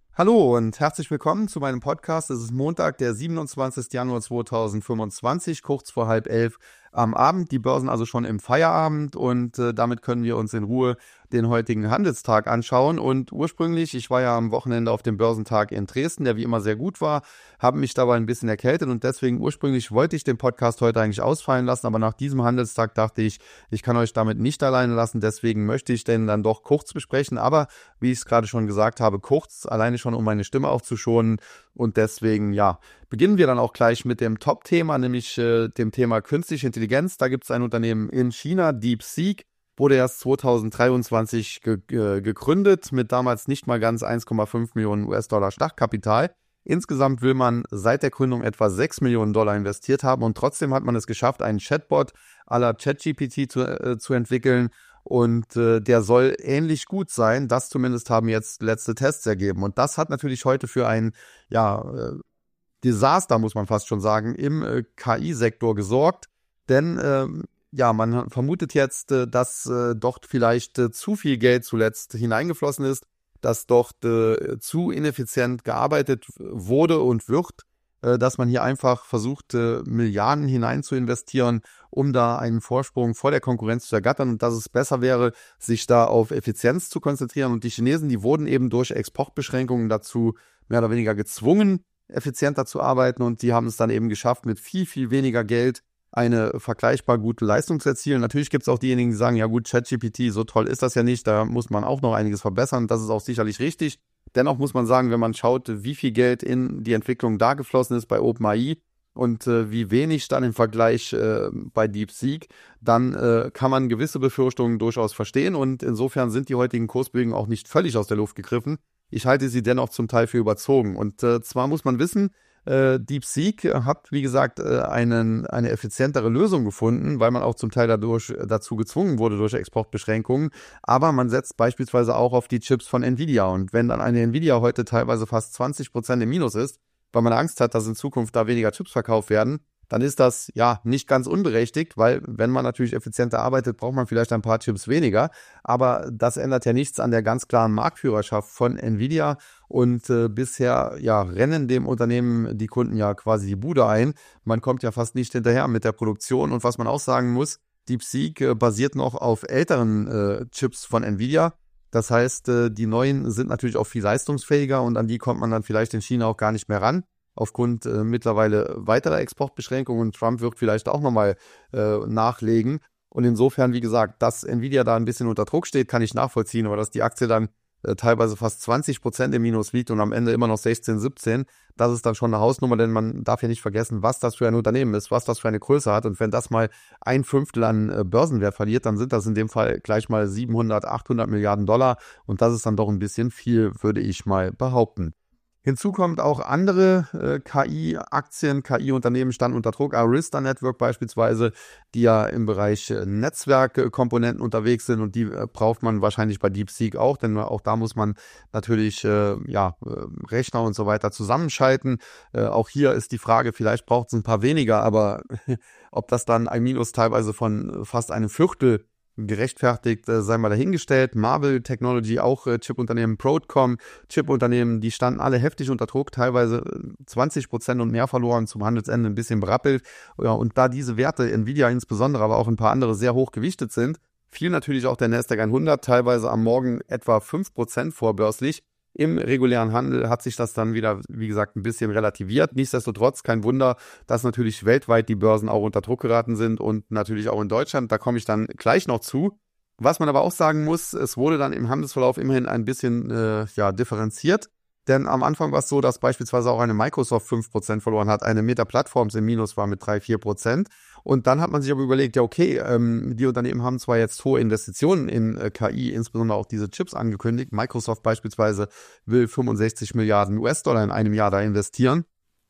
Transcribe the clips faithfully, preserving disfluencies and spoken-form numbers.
Hallo und herzlich willkommen zu meinem Podcast. Es ist Montag, der siebenundzwanzigster Januar zweitausendfünfundzwanzig, kurz vor halb elf am Abend. Die Börsen also schon im Feierabend und äh, damit können wir uns in Ruhe den heutigen Handelstag anschauen. Und ursprünglich, ich war ja am Wochenende auf dem Börsentag in Dresden, der wie immer sehr gut war, habe mich dabei ein bisschen erkältet und deswegen ursprünglich wollte ich den Podcast heute eigentlich ausfallen lassen, aber nach diesem Handelstag dachte ich, ich kann euch damit nicht alleine lassen, deswegen möchte ich den dann doch kurz besprechen, aber wie ich es gerade schon gesagt habe, kurz, alleine schon um meine Stimme aufzuschonen und deswegen, ja, beginnen wir dann auch gleich mit dem Top-Thema, nämlich äh, dem Thema künstliche Intelligenz. Da gibt es ein Unternehmen in China, DeepSeek, wurde erst zweitausenddreiundzwanzig ge- ge- gegründet mit damals nicht mal ganz eins Komma fünf Millionen U S-Dollar Startkapital. Insgesamt will man seit der Gründung etwa sechs Millionen Dollar investiert haben und trotzdem hat man es geschafft, einen Chatbot à la ChatGPT zu, äh, zu entwickeln. Und äh, der soll ähnlich gut sein. Das zumindest haben jetzt letzte Tests ergeben. Und das hat natürlich heute für ein ja, äh, Desaster, muss man fast schon sagen, im äh, K I-Sektor gesorgt. Denn äh, ja, man vermutet jetzt, äh, dass äh, dort vielleicht äh, zu viel Geld zuletzt hineingeflossen ist, dass dort äh, zu ineffizient gearbeitet wurde und wird, äh, dass man hier einfach versucht, äh, Milliarden hinein zu investieren, um da einen Vorsprung vor der Konkurrenz zu ergattern und dass es besser wäre, sich da auf Effizienz zu konzentrieren. Und die Chinesen, die wurden eben durch Exportbeschränkungen dazu mehr oder weniger gezwungen, effizienter zu arbeiten und die haben es dann eben geschafft, mit viel, viel weniger Geld eine vergleichbar gute Leistung zu erzielen. Natürlich gibt es auch diejenigen, die sagen, ja gut, ChatGPT, so toll ist das ja nicht, da muss man auch noch einiges verbessern. Das ist auch sicherlich richtig. Dennoch muss man sagen, wenn man schaut, wie viel Geld in die Entwicklung da geflossen ist bei OpenAI und äh, wie wenig dann im Vergleich äh, bei DeepSeek, dann äh, kann man gewisse Befürchtungen durchaus verstehen und insofern sind die heutigen Kursbewegungen auch nicht völlig aus der Luft gegriffen. Ich halte sie dennoch zum Teil für überzogen. Und äh, zwar muss man wissen, äh, DeepSeek hat, wie gesagt, äh, einen, eine effizientere Lösung gefunden, weil man auch zum Teil dadurch dazu gezwungen wurde durch Exportbeschränkungen. Aber man setzt beispielsweise auch auf die Chips von Nvidia. Und wenn dann eine Nvidia heute teilweise fast zwanzig Prozent im Minus ist, weil man Angst hat, dass in Zukunft da weniger Chips verkauft werden, dann ist das ja nicht ganz unberechtigt, weil wenn man natürlich effizienter arbeitet, braucht man vielleicht ein paar Chips weniger. Aber das ändert ja nichts an der ganz klaren Marktführerschaft von Nvidia. Und äh, bisher ja rennen dem Unternehmen die Kunden ja quasi die Bude ein. Man kommt ja fast nicht hinterher mit der Produktion. Und was man auch sagen muss, DeepSeek äh, basiert noch auf älteren äh, Chips von Nvidia. Das heißt, äh, die neuen sind natürlich auch viel leistungsfähiger und an die kommt man dann vielleicht in China auch gar nicht mehr ran. Aufgrund äh, mittlerweile weiterer Exportbeschränkungen und Trump wird vielleicht auch nochmal äh, nachlegen. Und insofern, wie gesagt, dass Nvidia da ein bisschen unter Druck steht, kann ich nachvollziehen, aber dass die Aktie dann äh, teilweise fast zwanzig Prozent im Minus liegt und am Ende immer noch sechzehn, siebzehn, das ist dann schon eine Hausnummer, denn man darf ja nicht vergessen, was das für ein Unternehmen ist, was das für eine Größe hat. Und wenn das mal ein Fünftel an äh, Börsenwert verliert, dann sind das in dem Fall gleich mal siebenhundert, achthundert Milliarden Dollar. Und das ist dann doch ein bisschen viel, würde ich mal behaupten. Hinzu kommt auch andere äh, K I-Aktien, K I-Unternehmen standen unter Druck. Arista Network beispielsweise, die ja im Bereich äh, Netzwerkkomponenten unterwegs sind und die äh, braucht man wahrscheinlich bei DeepSeek auch, denn auch da muss man natürlich äh, ja, äh, Rechner und so weiter zusammenschalten. Äh, auch hier ist die Frage, vielleicht braucht es ein paar weniger, aber ob das dann ein Minus teilweise von fast einem Viertel gerechtfertigt, äh, sei mal dahingestellt. Marvell Technology, auch äh, Chip-Unternehmen, Broadcom, Chip-Unternehmen, die standen alle heftig unter Druck, teilweise zwanzig Prozent und mehr verloren, zum Handelsende ein bisschen berappelt. Ja, und da diese Werte, Nvidia insbesondere, aber auch ein paar andere sehr hoch gewichtet sind, fiel natürlich auch der Nasdaq hundert, teilweise am Morgen etwa fünf Prozent vorbörslich. Im regulären Handel hat sich das dann wieder, wie gesagt, ein bisschen relativiert. Nichtsdestotrotz kein Wunder, dass natürlich weltweit die Börsen auch unter Druck geraten sind und natürlich auch in Deutschland. Da komme ich dann gleich noch zu. Was man aber auch sagen muss, es wurde dann im Handelsverlauf immerhin ein bisschen äh, ja, differenziert. Denn am Anfang war es so, dass beispielsweise auch eine Microsoft fünf Prozent verloren hat, eine Meta Platforms im Minus war mit drei, vier Prozent. Und dann hat man sich aber überlegt, ja okay, ähm, die Unternehmen haben zwar jetzt hohe Investitionen in äh, K I, insbesondere auch diese Chips angekündigt. Microsoft beispielsweise will fünfundsechzig Milliarden U S-Dollar in einem Jahr da investieren.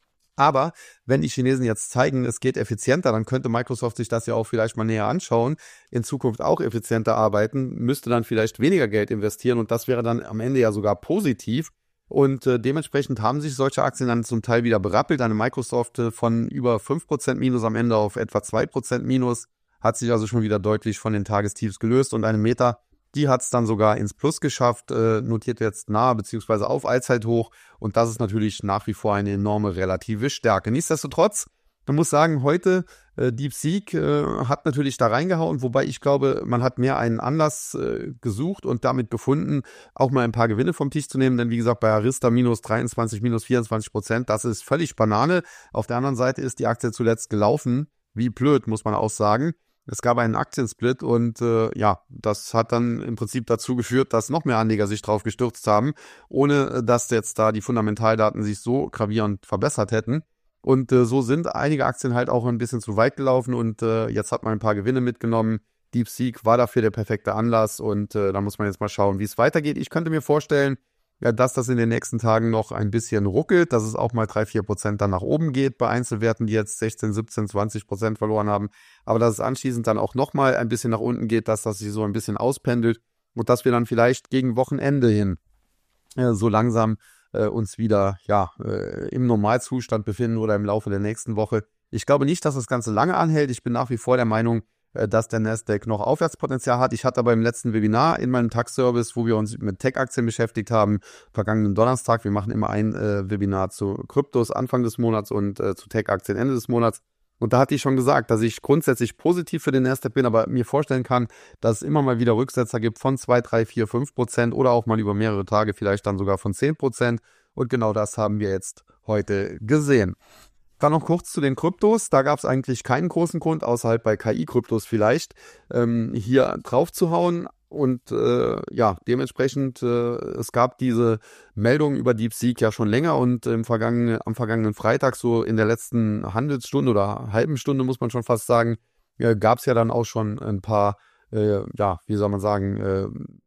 Aber wenn die Chinesen jetzt zeigen, es geht effizienter, dann könnte Microsoft sich das ja auch vielleicht mal näher anschauen, in Zukunft auch effizienter arbeiten, müsste dann vielleicht weniger Geld investieren und das wäre dann am Ende ja sogar positiv. Und äh, dementsprechend haben sich solche Aktien dann zum Teil wieder berappelt. Eine Microsoft äh, von über fünf Prozent Minus am Ende auf etwa zwei Prozent Minus hat sich also schon wieder deutlich von den Tagestiefs gelöst. Und eine Meta Die hat es dann sogar ins Plus geschafft, äh, notiert jetzt nahe bzw. auf Allzeithoch. Und das ist natürlich nach wie vor eine enorme relative Stärke. Nichtsdestotrotz, man muss sagen, heute äh, DeepSeek äh, hat natürlich da reingehauen, wobei ich glaube, man hat mehr einen Anlass äh, gesucht und damit gefunden, auch mal ein paar Gewinne vom Tisch zu nehmen. Denn wie gesagt, bei Arista minus dreiundzwanzig, minus vierundzwanzig Prozent, das ist völlig Banane. Auf der anderen Seite ist die Aktie zuletzt gelaufen, wie blöd, muss man auch sagen. Es gab einen Aktiensplit und äh, ja, das hat dann im Prinzip dazu geführt, dass noch mehr Anleger sich drauf gestürzt haben, ohne dass jetzt da die Fundamentaldaten sich so gravierend verbessert hätten. Und äh, so sind einige Aktien halt auch ein bisschen zu weit gelaufen und äh, jetzt hat man ein paar Gewinne mitgenommen. DeepSeek war dafür der perfekte Anlass und äh, da muss man jetzt mal schauen, wie es weitergeht. Ich könnte mir vorstellen, ja, dass das in den nächsten Tagen noch ein bisschen ruckelt, dass es auch mal drei, vier Prozent dann nach oben geht bei Einzelwerten, die jetzt sechzehn, siebzehn, zwanzig Prozent verloren haben. Aber dass es anschließend dann auch nochmal ein bisschen nach unten geht, dass das sich so ein bisschen auspendelt und dass wir dann vielleicht gegen Wochenende hin äh, so langsam äh, uns wieder ja äh, im Normalzustand befinden oder im Laufe der nächsten Woche. Ich glaube nicht, dass das Ganze lange anhält. Ich bin nach wie vor der Meinung, dass der Nasdaq noch Aufwärtspotenzial hat. Ich hatte aber im letzten Webinar in meinem Tax-Service, wo wir uns mit Tech-Aktien beschäftigt haben, vergangenen Donnerstag, wir machen immer ein äh, Webinar zu Kryptos Anfang des Monats und äh, zu Tech-Aktien Ende des Monats. Und da hatte ich schon gesagt, dass ich grundsätzlich positiv für den Nasdaq bin, aber mir vorstellen kann, dass es immer mal wieder Rücksetzer gibt von zwei, drei, vier, fünf Prozent oder auch mal über mehrere Tage vielleicht dann sogar von zehn Prozent. Und genau das haben wir jetzt heute gesehen. Dann noch kurz zu den Kryptos. Da gab es eigentlich keinen großen Grund, außer halt bei K I-Kryptos vielleicht, ähm, hier drauf zu hauen. Und äh, ja, dementsprechend, äh, es gab diese Meldung über DeepSeek ja schon länger und im vergangenen, am vergangenen Freitag, so in der letzten Handelsstunde oder halben Stunde, muss man schon fast sagen, äh, gab es ja dann auch schon ein paar, äh, ja, wie soll man sagen, äh,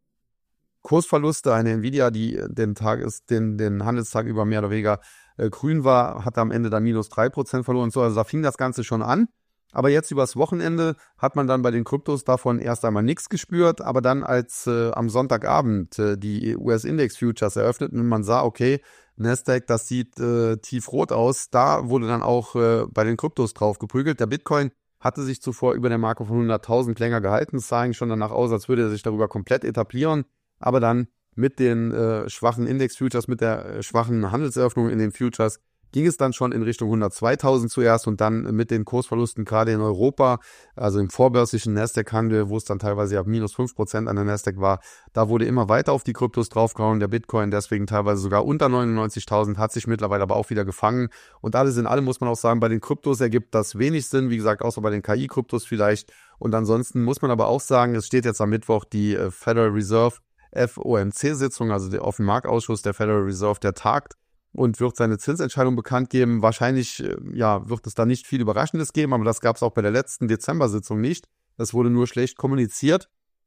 Kursverluste. Eine Nvidia, die den Tag ist, den, den Handelstag über mehr oder weniger äh, grün war, hat am Ende dann minus drei Prozent verloren und so. Also da fing das Ganze schon an. Aber jetzt übers Wochenende hat man dann bei den Kryptos davon erst einmal nichts gespürt. Aber dann, als äh, am Sonntagabend äh, die U S-Index-Futures eröffneten und man sah, okay, Nasdaq, das sieht äh, tiefrot aus, da wurde dann auch äh, bei den Kryptos drauf geprügelt. Der Bitcoin hatte sich zuvor über der Marke von hunderttausend länger gehalten. Es sah eigentlich schon danach aus, als würde er sich darüber komplett etablieren. Aber dann mit den äh, schwachen Index-Futures, mit der äh, schwachen Handelseröffnung in den Futures, ging es dann schon in Richtung hundertzweitausend zuerst und dann mit den Kursverlusten gerade in Europa, also im vorbörslichen Nasdaq-Handel, wo es dann teilweise ja minus fünf Prozent an der Nasdaq war, da wurde immer weiter auf die Kryptos draufgehauen. Der Bitcoin deswegen teilweise sogar unter neunundneunzigtausend, hat sich mittlerweile aber auch wieder gefangen. Und alles in allem muss man auch sagen, bei den Kryptos ergibt das wenig Sinn, wie gesagt, außer bei den K I-Kryptos vielleicht. Und ansonsten muss man aber auch sagen, es steht jetzt am Mittwoch die äh, Federal Reserve F O M C-Sitzung, also der Offenmarktausschuss der Federal Reserve, der tagt und wird seine Zinsentscheidung bekannt geben. Wahrscheinlich ja, wird es da nicht viel Überraschendes geben, aber das gab es auch bei der letzten Dezember-Sitzung nicht. Das wurde nur schlecht kommuniziert.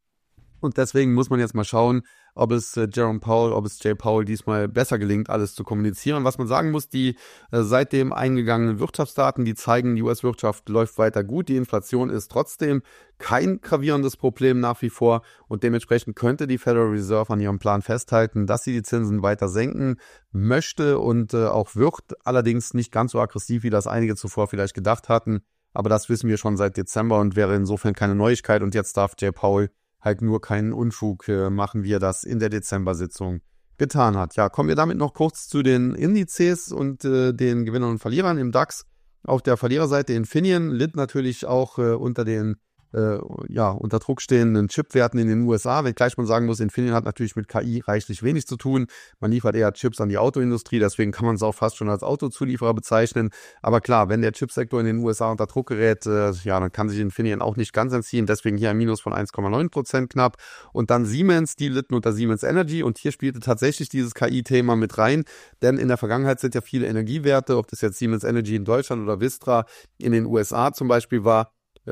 Und deswegen muss man jetzt mal schauen, ob es äh, Jerome Powell, ob es Jay Powell diesmal besser gelingt, alles zu kommunizieren. Was man sagen muss, die äh, seitdem eingegangenen Wirtschaftsdaten, die zeigen, die U S-Wirtschaft läuft weiter gut. Die Inflation ist trotzdem kein gravierendes Problem nach wie vor. Und dementsprechend könnte die Federal Reserve an ihrem Plan festhalten, dass sie die Zinsen weiter senken möchte und äh, auch wird. Allerdings nicht ganz so aggressiv, wie das einige zuvor vielleicht gedacht hatten. Aber das wissen wir schon seit Dezember und wäre insofern keine Neuigkeit. Und jetzt darf Jay Powell halt nur keinen Unfug äh, machen, wie er das in der Dezember-Sitzung getan hat. Ja, kommen wir damit noch kurz zu den Indizes und äh, den Gewinnern und Verlierern im DAX. Auf der Verliererseite Infineon litt natürlich auch äh, unter den äh, ja, unter Druck stehenden Chipwerten in den U S A, wenngleich man sagen muss, Infineon hat natürlich mit K I reichlich wenig zu tun. Man liefert eher Chips an die Autoindustrie, deswegen kann man es auch fast schon als Autozulieferer bezeichnen. Aber klar, wenn der Chipsektor in den U S A unter Druck gerät, äh, ja, dann kann sich Infineon auch nicht ganz entziehen. Deswegen hier ein Minus von eins Komma neun Prozent knapp. Und dann Siemens, die litten unter Siemens Energy. Und hier spielte tatsächlich dieses K I-Thema mit rein, denn in der Vergangenheit sind ja viele Energiewerte, ob das jetzt Siemens Energy in Deutschland oder Vistra in den U S A zum Beispiel war,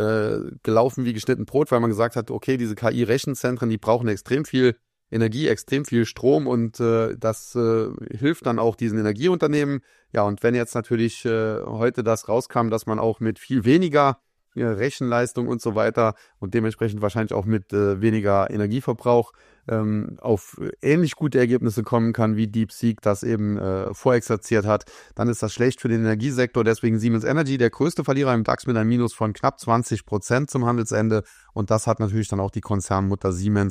gelaufen wie geschnitten Brot, weil man gesagt hat, okay, diese K I-Rechenzentren, die brauchen extrem viel Energie, extrem viel Strom und äh, das äh, hilft dann auch diesen Energieunternehmen. Ja, und wenn jetzt natürlich äh, heute das rauskam, dass man auch mit viel weniger äh, Rechenleistung und so weiter und dementsprechend wahrscheinlich auch mit äh, weniger Energieverbrauch ähm, auf ähnlich gute Ergebnisse kommen kann, wie DeepSeek das eben äh, vorexerziert hat, dann ist das schlecht für den Energiesektor. Deswegen Siemens Energy, der größte Verlierer im DAX mit einem Minus von knapp zwanzig Prozent zum Handelsende. Und das hat natürlich dann auch die Konzernmutter Siemens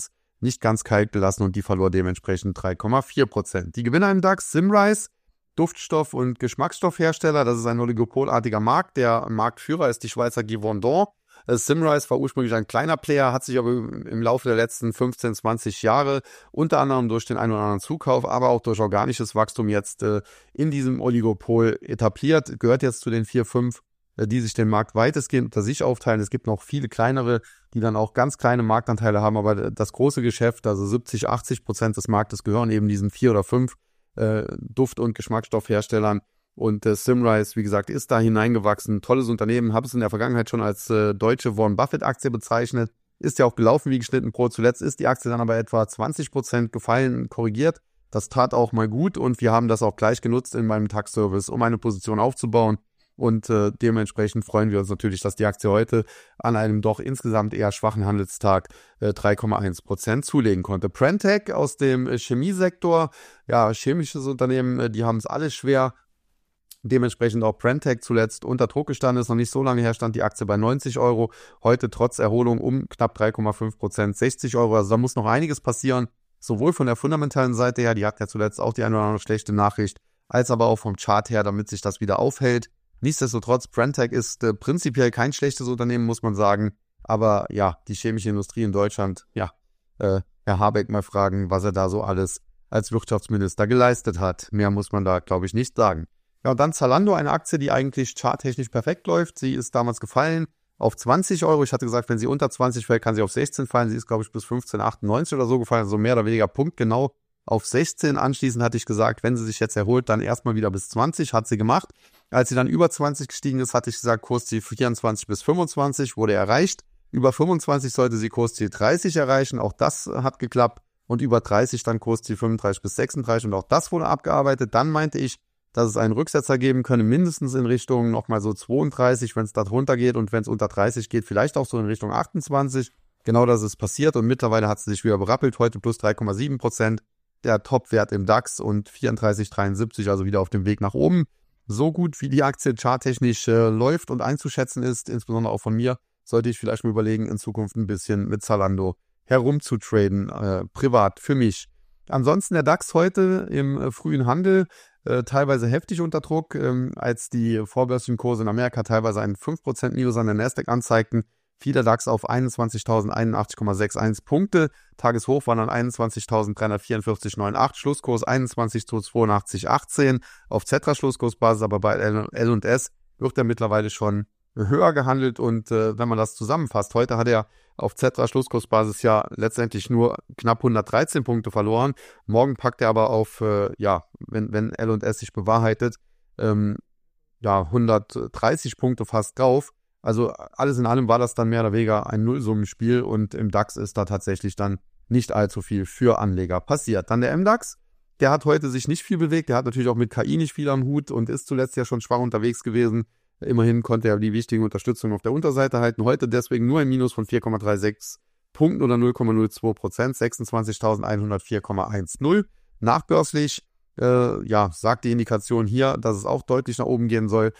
nicht ganz kalt gelassen und die verlor dementsprechend drei Komma vier Prozent. Die Gewinner im DAX: Symrise, Duftstoff- und Geschmacksstoffhersteller. Das ist ein oligopolartiger Markt. Der Marktführer ist die Schweizer Givaudan. Symrise war ursprünglich ein kleiner Player, hat sich aber im Laufe der letzten fünfzehn, zwanzig Jahre unter anderem durch den einen oder anderen Zukauf, aber auch durch organisches Wachstum jetzt äh, in diesem Oligopol etabliert. Gehört jetzt zu den vier, fünf, äh, die sich den Markt weitestgehend unter sich aufteilen. Es gibt noch viele kleinere, die dann auch ganz kleine Marktanteile haben, aber das große Geschäft, also siebzig, achtzig Prozent des Marktes, gehören eben diesen vier oder fünf äh, Duft- und Geschmacksstoffherstellern. Und äh, Symrise, wie gesagt, ist da hineingewachsen. Tolles Unternehmen, habe es in der Vergangenheit schon als äh, deutsche Warren Buffett-Aktie bezeichnet. Ist ja auch gelaufen wie geschnitten Brot. Zuletzt ist die Aktie dann aber etwa zwanzig Prozent gefallen, korrigiert. Das tat auch mal gut und wir haben das auch gleich genutzt in meinem Tax-Service, um eine Position aufzubauen. Und äh, dementsprechend freuen wir uns natürlich, dass die Aktie heute an einem doch insgesamt eher schwachen Handelstag äh, drei Komma eins Prozent zulegen konnte. Prentec aus dem äh, Chemiesektor, ja, chemisches Unternehmen, äh, die haben es alle schwer. Dementsprechend auch Prentec zuletzt unter Druck gestanden, ist noch nicht so lange her, stand die Aktie bei neunzig Euro. Heute trotz Erholung um knapp drei Komma fünf Prozent sechzig Euro. Also da muss noch einiges passieren, sowohl von der fundamentalen Seite her, die hat ja zuletzt auch die eine oder andere schlechte Nachricht, als aber auch vom Chart her, damit sich das wieder aufhält. Nichtsdestotrotz, Prentec ist äh, prinzipiell kein schlechtes Unternehmen, muss man sagen. Aber ja, die chemische Industrie in Deutschland, ja, äh, Herr Habeck mal fragen, was er da so alles als Wirtschaftsminister geleistet hat. Mehr muss man da, glaube ich, nicht sagen. Ja, und dann Zalando, eine Aktie, die eigentlich charttechnisch perfekt läuft. Sie ist damals gefallen auf zwanzig Euro. Ich hatte gesagt, wenn sie unter zwanzig fällt, kann sie auf sechzehn fallen. Sie ist, glaube ich, bis fünfzehn achtundneunzig oder so gefallen, also mehr oder weniger punktgenau auf sechzehn. Anschließend hatte ich gesagt, wenn sie sich jetzt erholt, dann erstmal wieder bis zwanzig. Hat sie gemacht. Als sie dann über zwanzig gestiegen ist, hatte ich gesagt, Kursziel vierundzwanzig bis fünfundzwanzig wurde erreicht. Über fünfundzwanzig sollte sie Kursziel dreißig erreichen. Auch das hat geklappt. Und über dreißig dann Kursziel fünfunddreißig bis sechsunddreißig. Und auch das wurde abgearbeitet. Dann meinte ich, dass es einen Rücksetzer geben könne, mindestens in Richtung nochmal so zweiunddreißig, wenn es da drunter geht und wenn es unter dreißig geht, vielleicht auch so in Richtung achtundzwanzig. Genau das ist passiert und mittlerweile hat sie sich wieder berappelt, heute plus drei Komma sieben Prozent. Der Topwert im DAX und vierunddreißig Komma dreiundsiebzig, also wieder auf dem Weg nach oben. So gut wie die Aktie charttechnisch äh, läuft und einzuschätzen ist, insbesondere auch von mir, sollte ich vielleicht mal überlegen, in Zukunft ein bisschen mit Zalando herumzutraden, äh, privat für mich. Ansonsten der DAX heute im äh, frühen Handel, Äh, teilweise heftig unter Druck, ähm, als die vorbörslichen Kurse in Amerika teilweise einen fünf Prozent Minus an der Nasdaq anzeigten, fiel der DAX auf einundzwanzigtausendeinundachtzig Komma einundsechzig Punkte. Tageshoch waren dann einundzwanzigtausenddreihundertvierundvierzig Komma achtundneunzig, Schlusskurs einundzwanzigtausendzweiundachtzig Komma achtzehn. Auf Xetra-Schlusskursbasis, aber bei L und S wird er mittlerweile schon höher gehandelt und äh, wenn man das zusammenfasst, heute hat er auf Xetra-Schlusskursbasis ja letztendlich nur knapp hundertdreizehn Punkte verloren. Morgen packt er aber auf, äh, ja, wenn, wenn L und S sich bewahrheitet, ähm, ja, hundertdreißig Punkte fast drauf. Also alles in allem war das dann mehr oder weniger ein Nullsummenspiel und im DAX ist da tatsächlich dann nicht allzu viel für Anleger passiert. Dann der M DAX, der hat heute sich nicht viel bewegt, der hat natürlich auch mit K I nicht viel am Hut und ist zuletzt ja schon schwach unterwegs gewesen. Immerhin konnte er die wichtigen Unterstützungen auf der Unterseite halten. Heute deswegen nur ein Minus von vier Komma sechsunddreißig Punkten oder null Komma null zwei Prozent, sechsundzwanzigtausendeinhundertvier Komma zehn. Nachbörslich, äh, ja, sagt die Indikation hier, dass es auch deutlich nach oben gehen soll.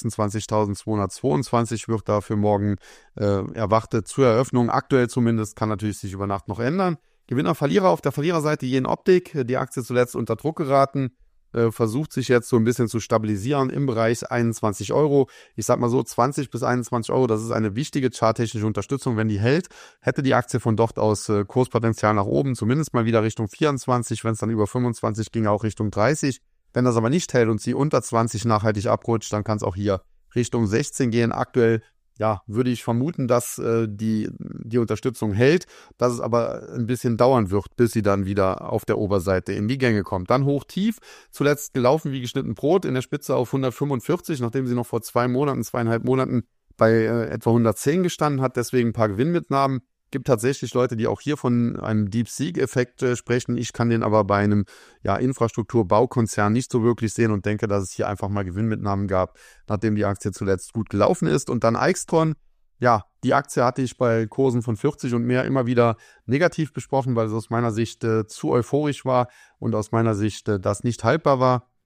sechsundzwanzigtausendzweihundertzweiundzwanzig wird da für morgen äh, erwartet zur Eröffnung. Aktuell zumindest, kann natürlich sich über Nacht noch ändern. Gewinner, Verlierer auf der Verliererseite Jen Optik, die Aktie zuletzt unter Druck geraten. Versucht sich jetzt so ein bisschen zu stabilisieren im Bereich einundzwanzig Euro. Ich sag mal so, zwanzig bis einundzwanzig Euro, das ist eine wichtige charttechnische Unterstützung. Wenn die hält, hätte die Aktie von dort aus äh, Kurspotenzial nach oben, zumindest mal wieder Richtung vierundzwanzig, wenn es dann über fünfundzwanzig ging, auch Richtung dreißig. Wenn das aber nicht hält und sie unter zwanzig nachhaltig abrutscht, dann kann es auch hier Richtung sechzehn gehen. Aktuell, ja, würde ich vermuten, dass äh, die, die Unterstützung hält, dass es aber ein bisschen dauern wird, bis sie dann wieder auf der Oberseite in die Gänge kommt. Dann hoch tief, zuletzt gelaufen wie geschnitten Brot, in der Spitze auf hundertfünfundvierzig, nachdem sie noch vor zwei Monaten, zweieinhalb Monaten bei äh, etwa hundertzehn gestanden hat, deswegen ein paar Gewinnmitnahmen. Gibt tatsächlich Leute, die auch hier von einem Deep-Seek-Effekt äh, sprechen. Ich kann den aber bei einem ja, Infrastrukturbaukonzern nicht so wirklich sehen und denke, dass es hier einfach mal Gewinnmitnahmen gab, nachdem die Aktie zuletzt gut gelaufen ist. Und dann Aixtron, ja, die Aktie hatte ich bei Kursen von vierzig und mehr immer wieder negativ besprochen, weil es aus meiner Sicht äh, zu euphorisch war und aus meiner Sicht äh, das nicht haltbar war.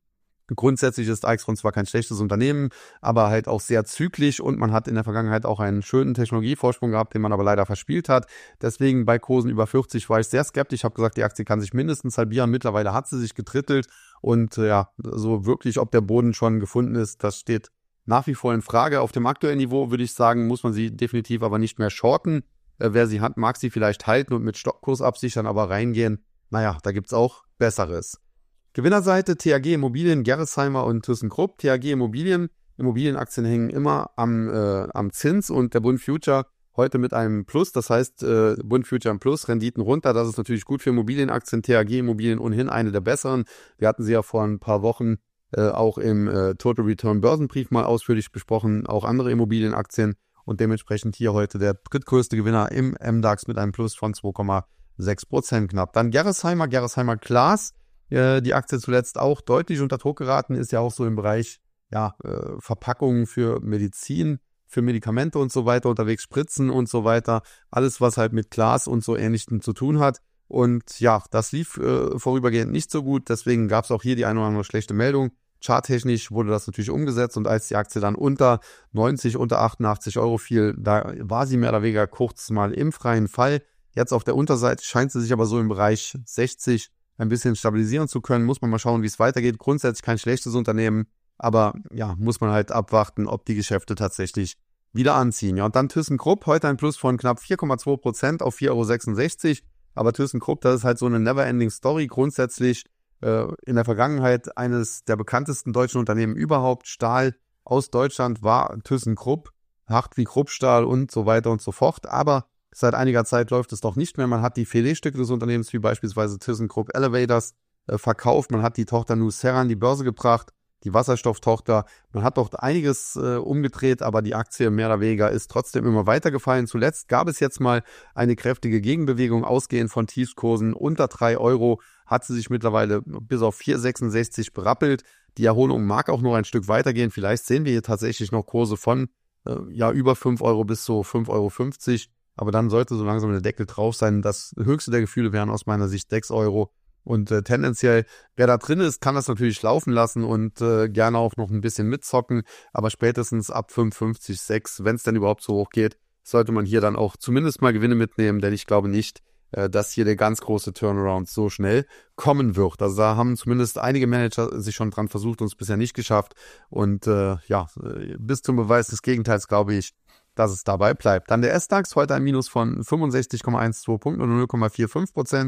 Grundsätzlich ist Aixtron zwar kein schlechtes Unternehmen, aber halt auch sehr zyklisch und man hat in der Vergangenheit auch einen schönen Technologievorsprung gehabt, den man aber leider verspielt hat. Deswegen bei Kursen über vierzig war ich sehr skeptisch. Ich habe gesagt, die Aktie kann sich mindestens halbieren. Mittlerweile hat sie sich getrittelt und ja, so wirklich, ob der Boden schon gefunden ist, das steht nach wie vor in Frage. Auf dem aktuellen Niveau würde ich sagen, muss man sie definitiv aber nicht mehr shorten. Äh, wer sie hat, mag sie vielleicht halten und mit Stoppkurs absichern, aber reingehen, naja, da gibt's auch Besseres. Gewinnerseite T A G Immobilien, Gerresheimer und ThyssenKrupp. T A G Immobilien, Immobilienaktien hängen immer am, äh, am Zins und der Bund Future heute mit einem Plus. Das heißt, äh, Bund Future im Plus, Renditen runter. Das ist natürlich gut für Immobilienaktien. T A G Immobilien ohnehin eine der besseren. Wir hatten sie ja vor ein paar Wochen äh, auch im äh, Total Return Börsenbrief mal ausführlich besprochen. Auch andere Immobilienaktien und dementsprechend hier heute der drittgrößte Gewinner im M DAX mit einem Plus von zwei Komma sechs Prozent knapp. Dann Gerresheimer, Gerresheimer Glas. Die Aktie zuletzt auch deutlich unter Druck geraten, ist ja auch so im Bereich ja, äh, Verpackungen für Medizin, für Medikamente und so weiter unterwegs, Spritzen und so weiter. Alles, was halt mit Glas und so Ähnlichem zu tun hat. Und ja, das lief äh, vorübergehend nicht so gut. Deswegen gab es auch hier die eine oder andere schlechte Meldung. Charttechnisch wurde das natürlich umgesetzt und als die Aktie dann unter neunzig, unter achtundachtzig Euro fiel, da war sie mehr oder weniger kurz mal im freien Fall. Jetzt auf der Unterseite scheint sie sich aber so im Bereich sechzig ein bisschen stabilisieren zu können. Muss man mal schauen, wie es weitergeht. Grundsätzlich kein schlechtes Unternehmen, aber ja, muss man halt abwarten, ob die Geschäfte tatsächlich wieder anziehen. Ja, und dann ThyssenKrupp, heute ein Plus von knapp vier Komma zwei Prozent auf vier Euro sechsundsechzig. Aber ThyssenKrupp, das ist halt so eine never-ending Story. Grundsätzlich äh, in der Vergangenheit eines der bekanntesten deutschen Unternehmen überhaupt. Stahl aus Deutschland war ThyssenKrupp, hart wie Kruppstahl und so weiter und so fort. Aber seit einiger Zeit läuft es doch nicht mehr. Man hat die Filetstücke des Unternehmens, wie beispielsweise ThyssenKrupp Elevators, äh, verkauft. Man hat die Tochter Nucera an die Börse gebracht, die Wasserstofftochter. Man hat doch einiges äh, umgedreht, aber die Aktie mehr oder weniger ist trotzdem immer weitergefallen. Zuletzt gab es jetzt mal eine kräftige Gegenbewegung, ausgehend von Tiefskursen unter drei Euro, hat sie sich mittlerweile bis auf vier Komma sechsundsechzig berappelt. Die Erholung mag auch noch ein Stück weitergehen. Vielleicht sehen wir hier tatsächlich noch Kurse von äh, ja über fünf Euro bis zu fünf Euro fünfzig. Aber dann sollte so langsam der Deckel drauf sein. Das höchste der Gefühle wären aus meiner Sicht sechs Euro. Und äh, tendenziell, wer da drin ist, kann das natürlich laufen lassen und äh, gerne auch noch ein bisschen mitzocken. Aber spätestens ab fünf Komma fünfzig, sechs, wenn es denn überhaupt so hoch geht, sollte man hier dann auch zumindest mal Gewinne mitnehmen. Denn ich glaube nicht, äh, dass hier der ganz große Turnaround so schnell kommen wird. Also da haben zumindest einige Manager sich schon dran versucht und es bisher nicht geschafft. Und äh, ja, bis zum Beweis des Gegenteils glaube ich, dass es dabei bleibt. Dann der S DAX, heute ein Minus von fünfundsechzig Komma zwölf Punkten und null Komma fünfundvierzig Prozent,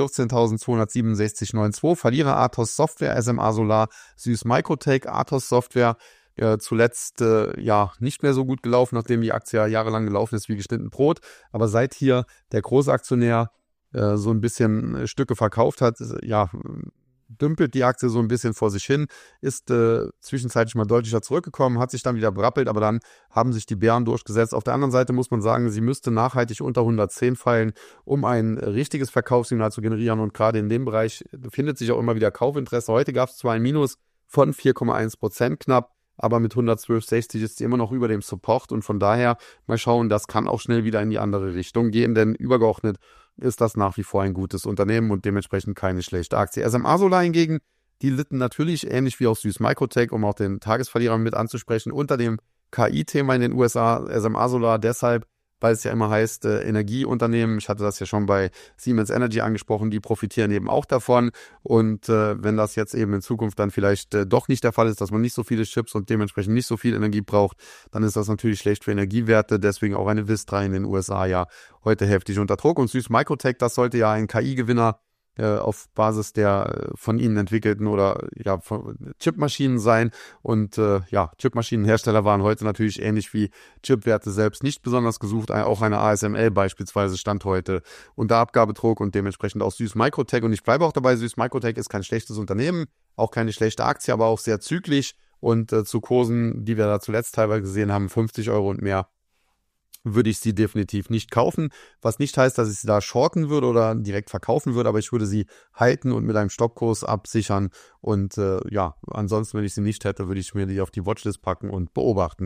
vierzehntausendzweihundertsiebenundsechzig Komma zweiundneunzig. Verlierer Athos Software, S M A Solar, Süß Microtech, Athos Software, äh, zuletzt äh, ja nicht mehr so gut gelaufen, nachdem die Aktie ja jahrelang gelaufen ist wie geschnitten Brot. Aber seit hier der Großaktionär äh, so ein bisschen äh, Stücke verkauft hat, äh, ja, dümpelt die Aktie so ein bisschen vor sich hin, ist äh, zwischenzeitlich mal deutlicher zurückgekommen, hat sich dann wieder berappelt, aber dann haben sich die Bären durchgesetzt. Auf der anderen Seite muss man sagen, sie müsste nachhaltig unter hundertzehn fallen, um ein richtiges Verkaufssignal zu generieren und gerade in dem Bereich findet sich auch immer wieder Kaufinteresse. Heute gab es zwar ein Minus von vier Komma eins Prozent knapp, aber mit hundertzwölf Komma sechzig ist sie immer noch über dem Support und von daher mal schauen, das kann auch schnell wieder in die andere Richtung gehen, denn übergeordnet ist das nach wie vor ein gutes Unternehmen und dementsprechend keine schlechte Aktie. S M A Solar hingegen, die litten natürlich, ähnlich wie auch Süß Microtech, um auch den Tagesverlierer mit anzusprechen, unter dem K I-Thema in den U S A. S M A Solar deshalb, weil es ja immer heißt, äh, Energieunternehmen, ich hatte das ja schon bei Siemens Energy angesprochen, die profitieren eben auch davon. Und äh, wenn das jetzt eben in Zukunft dann vielleicht äh, doch nicht der Fall ist, dass man nicht so viele Chips und dementsprechend nicht so viel Energie braucht, dann ist das natürlich schlecht für Energiewerte. Deswegen auch eine Vistra in den U S A ja heute heftig unter Druck. Und Süß Microtech, das sollte ja ein K I-Gewinner äh, auf Basis der äh, von ihnen entwickelten oder ja von Chipmaschinen sein. Und äh, ja, Chipmaschinenhersteller waren heute natürlich ähnlich wie Chipwerte selbst nicht besonders gesucht. Auch eine A S M L beispielsweise stand heute unter Abgabedruck und dementsprechend auch Süß Microtech. Und ich bleibe auch dabei, Süß Microtech ist kein schlechtes Unternehmen, auch keine schlechte Aktie, aber auch sehr zyklisch. Und äh, zu Kursen, die wir da zuletzt teilweise gesehen haben, fünfzig Euro und mehr, würde ich sie definitiv nicht kaufen, was nicht heißt, dass ich sie da shorten würde oder direkt verkaufen würde, aber ich würde sie halten und mit einem Stoppkurs absichern und äh, ja, ansonsten, wenn ich sie nicht hätte, würde ich mir die auf die Watchlist packen und beobachten.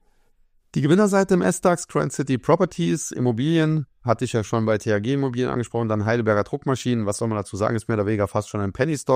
Die Gewinnerseite im S DAX, Grand City Properties, Immobilien, hatte ich ja schon bei T A G Immobilien angesprochen, dann Heidelberger Druckmaschinen, was soll man dazu sagen, ist mehr oder weniger fast schon ein Penny Stock.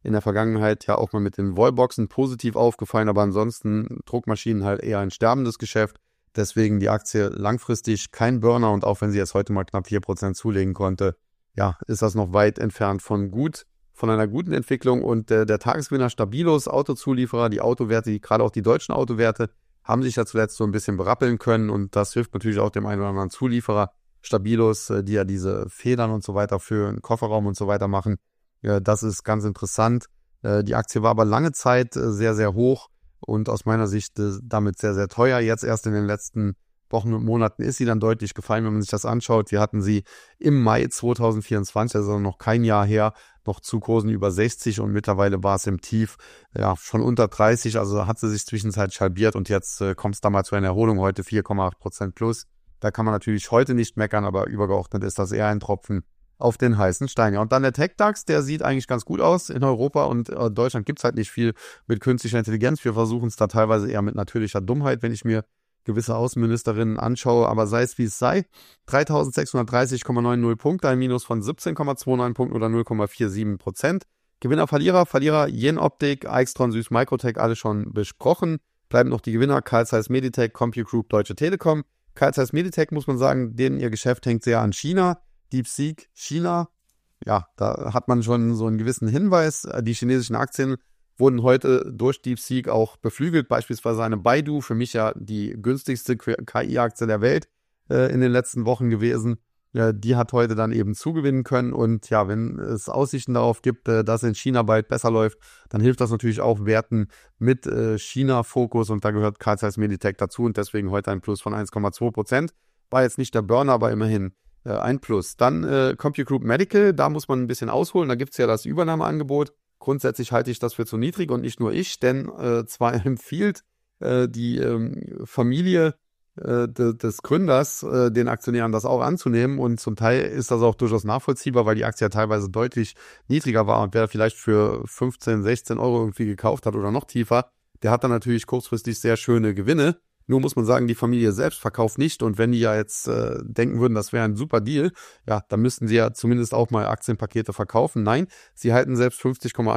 in der Vergangenheit ja auch mal mit den Wallboxen positiv aufgefallen, aber ansonsten Druckmaschinen halt eher ein sterbendes Geschäft. Deswegen die Aktie langfristig kein Burner und auch wenn sie jetzt heute mal knapp vier Prozent zulegen konnte, ja, ist das noch weit entfernt von gut, von einer guten Entwicklung. Und äh, der Tagesgewinner Stabilos, Autozulieferer, die Autowerte, die, gerade auch die deutschen Autowerte, haben sich ja zuletzt so ein bisschen berappeln können und das hilft natürlich auch dem einen oder anderen Zulieferer. Stabilos, äh, die ja diese Federn und so weiter für den Kofferraum und so weiter machen. Ja, das ist ganz interessant. Äh, die Aktie war aber lange Zeit äh, sehr, sehr hoch und aus meiner Sicht äh, damit sehr, sehr teuer. Jetzt erst in den letzten Wochen und Monaten ist sie dann deutlich gefallen, wenn man sich das anschaut. Wir hatten sie im Mai zwanzig vierundzwanzig, also noch kein Jahr her, noch zu Kursen über sechzig und mittlerweile war es im Tief ja schon unter dreißig, also hat sie sich zwischenzeitlich halbiert und jetzt äh, kommt es da mal zu einer Erholung, heute vier Komma acht Prozent plus. Da kann man natürlich heute nicht meckern, aber übergeordnet ist das eher ein Tropfen auf den heißen Stein. Ja, und dann der TechDAX, der sieht eigentlich ganz gut aus. In Europa und äh, Deutschland gibt es halt nicht viel mit künstlicher Intelligenz. Wir versuchen es da teilweise eher mit natürlicher Dummheit, wenn ich mir gewisse Außenministerinnen anschaue, aber sei es wie es sei. dreitausendsechshundertdreißig Komma neunzig Punkte, ein Minus von siebzehn Komma neunundzwanzig Punkten oder null Komma siebenundvierzig Prozent. Gewinner, Verlierer, Verlierer, Jenoptik, Aixtron, Süß, Microtech, alle schon besprochen. Bleiben noch die Gewinner, Carl Zeiss Meditech, CompuGroup, Deutsche Telekom. Carl Zeiss Meditech, muss man sagen, denen ihr Geschäft hängt sehr an China. DeepSeek, China, ja, da hat man schon so einen gewissen Hinweis. Die chinesischen Aktien wurden heute durch DeepSeek auch beflügelt, beispielsweise eine Baidu, für mich ja die günstigste K I-Aktie der Welt äh, in den letzten Wochen gewesen. Ja, die hat heute dann eben zugewinnen können und ja, wenn es Aussichten darauf gibt, äh, dass in China bald besser läuft, dann hilft das natürlich auch Werten mit äh, China-Fokus und da gehört Carl Zeiss Meditech dazu und deswegen heute ein Plus von eins Komma zwei Prozent. War jetzt nicht der Burner, aber immerhin äh, ein Plus. Dann äh, CompuGroup Medical, da muss man ein bisschen ausholen, da gibt es ja das Übernahmeangebot. Grundsätzlich halte ich das für zu niedrig und nicht nur ich, denn äh, zwar empfiehlt äh, die ähm, Familie äh, de, des Gründers äh, den Aktionären das auch anzunehmen und zum Teil ist das auch durchaus nachvollziehbar, weil die Aktie ja teilweise deutlich niedriger war und wer vielleicht für fünfzehn, sechzehn Euro irgendwie gekauft hat oder noch tiefer, der hat dann natürlich kurzfristig sehr schöne Gewinne. Nur muss man sagen, die Familie selbst verkauft nicht und wenn die ja jetzt äh, denken würden, das wäre ein super Deal, ja, dann müssten sie ja zumindest auch mal Aktienpakete verkaufen. Nein, sie halten selbst fünfzig Komma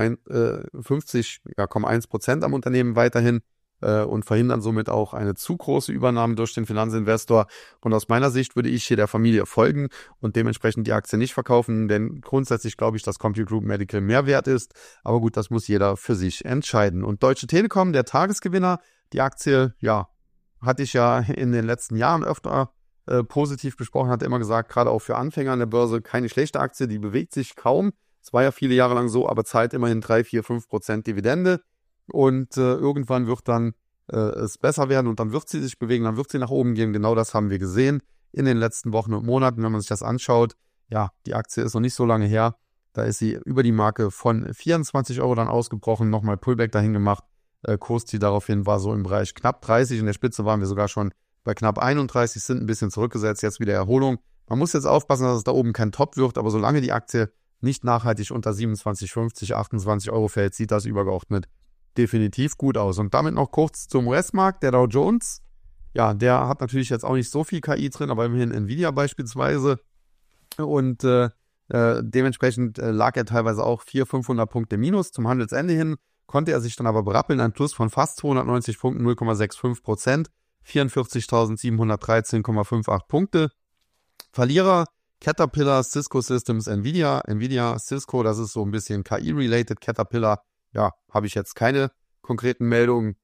eins Prozent am Unternehmen weiterhin äh, und verhindern somit auch eine zu große Übernahme durch den Finanzinvestor. Und aus meiner Sicht würde ich hier der Familie folgen und dementsprechend die Aktie nicht verkaufen, denn grundsätzlich glaube ich, dass CompuGroup Medical mehr wert ist. Aber gut, das muss jeder für sich entscheiden. Und Deutsche Telekom, der Tagesgewinner, die Aktie, ja, hatte ich ja in den letzten Jahren öfter äh, positiv besprochen, hatte immer gesagt, gerade auch für Anfänger an der Börse keine schlechte Aktie, die bewegt sich kaum. Es war ja viele Jahre lang so, aber zahlt immerhin drei, vier, fünf Prozent Dividende und äh, irgendwann wird dann äh, es besser werden und dann wird sie sich bewegen, dann wird sie nach oben gehen. Genau das haben wir gesehen in den letzten Wochen und Monaten, wenn man sich das anschaut. Ja, die Aktie ist noch nicht so lange her, da ist sie über die Marke von vierundzwanzig Euro dann ausgebrochen, nochmal Pullback dahin gemacht. Kursziel daraufhin war so im Bereich knapp dreißig, in der Spitze waren wir sogar schon bei knapp einunddreißig, sind ein bisschen zurückgesetzt, jetzt wieder Erholung. Man muss jetzt aufpassen, dass es da oben kein Top wird, aber solange die Aktie nicht nachhaltig unter siebenundzwanzig fünfzig, achtundzwanzig Euro fällt, sieht das übergeordnet definitiv gut aus. Und damit noch kurz zum U S-Markt, der Dow Jones. Ja, der hat natürlich jetzt auch nicht so viel K I drin, aber immerhin Nvidia beispielsweise. Und äh, äh, dementsprechend äh, lag er teilweise auch vierhundert, fünfhundert Punkte minus zum Handelsende hin. Konnte er sich dann aber berappeln, ein Plus von fast zweihundertneunzig Punkten, null Komma fünfundsechzig Prozent, vierundvierzigtausendsiebenhundertdreizehn Komma achtzig Punkte. Verlierer, Caterpillar, Cisco Systems, Nvidia. Nvidia, Cisco, das ist so ein bisschen K I-related. Caterpillar, ja, habe ich jetzt keine konkreten Meldungen.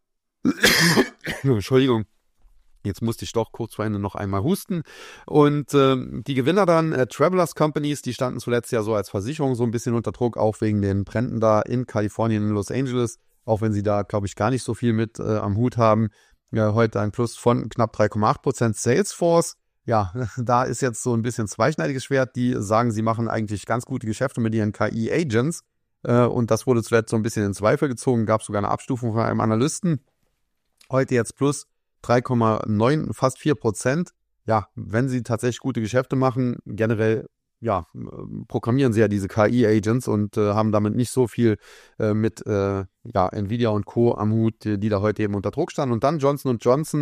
Entschuldigung. Jetzt musste ich doch kurz vor Ende noch einmal husten. Und ähm, die Gewinner dann, äh, Travelers Companies, die standen zuletzt ja so als Versicherung so ein bisschen unter Druck, auch wegen den Bränden da in Kalifornien, in Los Angeles, auch wenn sie da, glaube ich, gar nicht so viel mit äh, am Hut haben. Ja, heute ein Plus von knapp drei Komma acht Prozent. Salesforce, ja, da ist jetzt so ein bisschen zweischneidiges Schwert. Die sagen, sie machen eigentlich ganz gute Geschäfte mit ihren K I-Agents. Äh, und das wurde zuletzt so ein bisschen in Zweifel gezogen, gab sogar eine Abstufung von einem Analysten. Heute jetzt Plus drei Komma neun, fast vier Prozent. Ja, wenn sie tatsächlich gute Geschäfte machen, generell, ja, programmieren sie ja diese K I-Agents und äh, haben damit nicht so viel äh, mit äh, ja, Nvidia und Co. am Hut, die, die da heute eben unter Druck standen. Und dann Johnson und Johnson,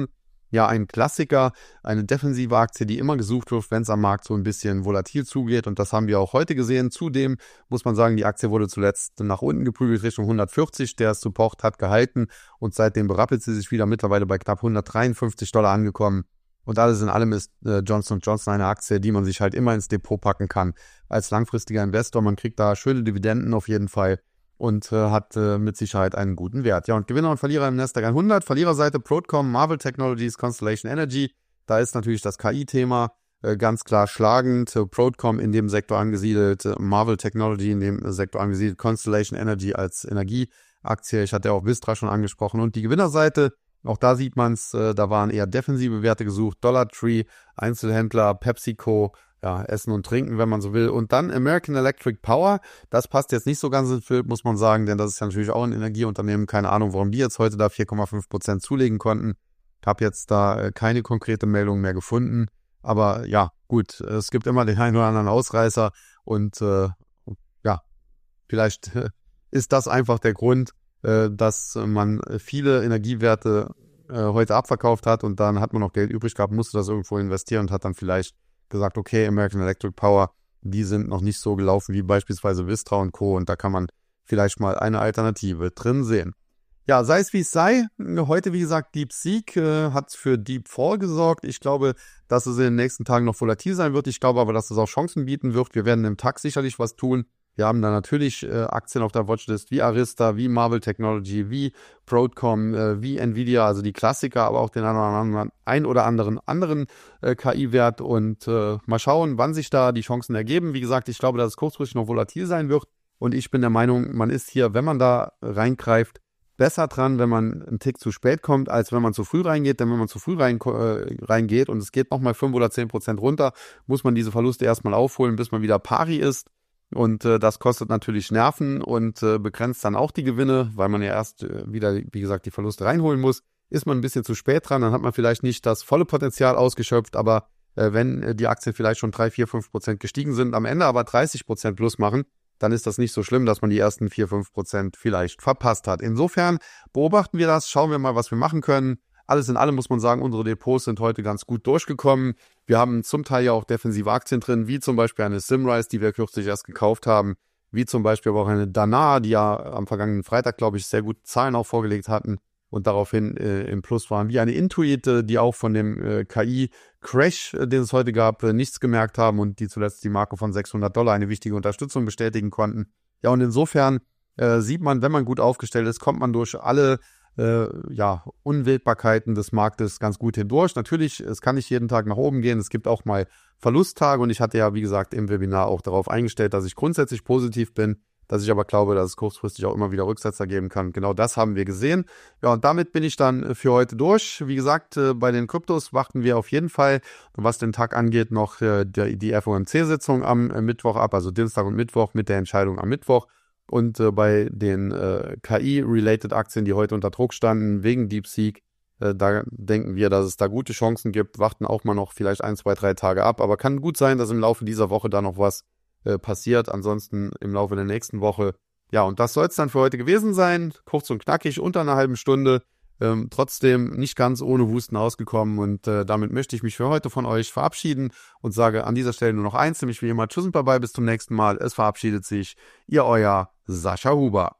ja ein Klassiker, eine defensive Aktie, die immer gesucht wird, wenn es am Markt so ein bisschen volatil zugeht. Und das haben wir auch heute gesehen. Zudem muss man sagen, die Aktie wurde zuletzt nach unten geprügelt Richtung hundertvierzig. Der Support hat gehalten und seitdem berappelt sie sich wieder, mittlerweile bei knapp hundertdreiundfünfzig Dollar angekommen. Und alles in allem ist äh, Johnson und Johnson eine Aktie, die man sich halt immer ins Depot packen kann als langfristiger Investor. Man kriegt da schöne Dividenden auf jeden Fall und äh, hat äh, mit Sicherheit einen guten Wert. Ja, und Gewinner und Verlierer im Nasdaq hundert. Verliererseite Broadcom, Marvell Technologies, Constellation Energy. Da ist natürlich das K I-Thema äh, ganz klar schlagend. Äh, Broadcom in dem Sektor angesiedelt, äh, Marvell Technology in dem äh, Sektor angesiedelt, Constellation Energy als Energieaktie. Ich hatte ja auch Vistra schon angesprochen. Und die Gewinnerseite, auch da sieht man es, äh, da waren eher defensive Werte gesucht. Dollar Tree, Einzelhändler, PepsiCo, ja, Essen und Trinken, wenn man so will. Und dann American Electric Power. Das passt jetzt nicht so ganz ins Bild, muss man sagen, denn das ist ja natürlich auch ein Energieunternehmen. Keine Ahnung, warum die jetzt heute da vier Komma fünf Prozent zulegen konnten. Habe jetzt da äh, keine konkrete Meldung mehr gefunden. Aber ja, gut, es gibt immer den einen oder anderen Ausreißer. Und äh, ja, vielleicht äh, ist das einfach der Grund, äh, dass man viele Energiewerte äh, heute abverkauft hat. Und dann hat man noch Geld übrig gehabt, musste das irgendwo investieren und hat dann vielleicht gesagt, okay, American Electric Power, die sind noch nicht so gelaufen wie beispielsweise Vistra und Co. Und da kann man vielleicht mal eine Alternative drin sehen. Ja, sei es wie es sei, heute wie gesagt DeepSeek äh, hat für Deep Fall gesorgt. Ich glaube, dass es in den nächsten Tagen noch volatil sein wird. Ich glaube aber, dass es auch Chancen bieten wird. Wir werden im Tag sicherlich was tun. Wir haben da natürlich äh, Aktien auf der Watchlist wie Arista, wie Marvell Technology, wie Broadcom, äh, wie Nvidia, also die Klassiker, aber auch den einen oder anderen, ein oder anderen, anderen äh, K I-Wert und äh, mal schauen, wann sich da die Chancen ergeben. Wie gesagt, ich glaube, dass es kurzfristig noch volatil sein wird und ich bin der Meinung, man ist hier, wenn man da reingreift, besser dran, wenn man einen Tick zu spät kommt, als wenn man zu früh reingeht. Denn wenn man zu früh rein, äh, reingeht und es geht nochmal fünf oder zehn Prozent runter, muss man diese Verluste erstmal aufholen, bis man wieder pari ist. Und äh, das kostet natürlich Nerven und äh, begrenzt dann auch die Gewinne, weil man ja erst äh, wieder, wie gesagt, die Verluste reinholen muss. Ist man ein bisschen zu spät dran, dann hat man vielleicht nicht das volle Potenzial ausgeschöpft, aber äh, wenn äh, die Aktien vielleicht schon drei, vier, fünf Prozent gestiegen sind, am Ende aber dreißig Prozent plus machen, dann ist das nicht so schlimm, dass man die ersten vier, fünf Prozent vielleicht verpasst hat. Insofern beobachten wir das, schauen wir mal, was wir machen können. Alles in allem muss man sagen, unsere Depots sind heute ganz gut durchgekommen. Wir haben zum Teil ja auch defensive Aktien drin, wie zum Beispiel eine Simrise, die wir kürzlich erst gekauft haben, wie zum Beispiel aber auch eine Dana, die ja am vergangenen Freitag, glaube ich, sehr gute Zahlen auch vorgelegt hatten und daraufhin äh, im Plus waren, wie eine Intuit, äh, die auch von dem äh, K I-Crash, äh, den es heute gab, äh, nichts gemerkt haben und die zuletzt die Marke von sechshundert Dollar, eine wichtige Unterstützung bestätigen konnten. Ja, und insofern äh, sieht man, wenn man gut aufgestellt ist, kommt man durch alle Äh, ja, Unwägbarkeiten des Marktes ganz gut hindurch. Natürlich, es kann nicht jeden Tag nach oben gehen. Es gibt auch mal Verlusttage und ich hatte ja, wie gesagt, im Webinar auch darauf eingestellt, dass ich grundsätzlich positiv bin, dass ich aber glaube, dass es kurzfristig auch immer wieder Rücksetzer geben kann. Genau das haben wir gesehen. Ja, und damit bin ich dann für heute durch. Wie gesagt, äh, bei den Kryptos warten wir auf jeden Fall, was den Tag angeht, noch äh, der, die F O M C-Sitzung am äh, Mittwoch ab, also Dienstag und Mittwoch mit der Entscheidung am Mittwoch. Und äh, bei den äh, K I-related Aktien, die heute unter Druck standen, wegen DeepSeek, äh, da denken wir, dass es da gute Chancen gibt, warten auch mal noch vielleicht ein, zwei, drei Tage ab. Aber kann gut sein, dass im Laufe dieser Woche da noch was äh, passiert. Ansonsten im Laufe der nächsten Woche. Ja, und das soll es dann für heute gewesen sein. Kurz und knackig, unter einer halben Stunde. Ähm, trotzdem nicht ganz ohne Husten ausgekommen und äh, damit möchte ich mich für heute von euch verabschieden und sage an dieser Stelle nur noch eins, nämlich wie immer Tschüss und Bye-bye, bis zum nächsten Mal. Es verabschiedet sich Ihr Euer Sascha Huber.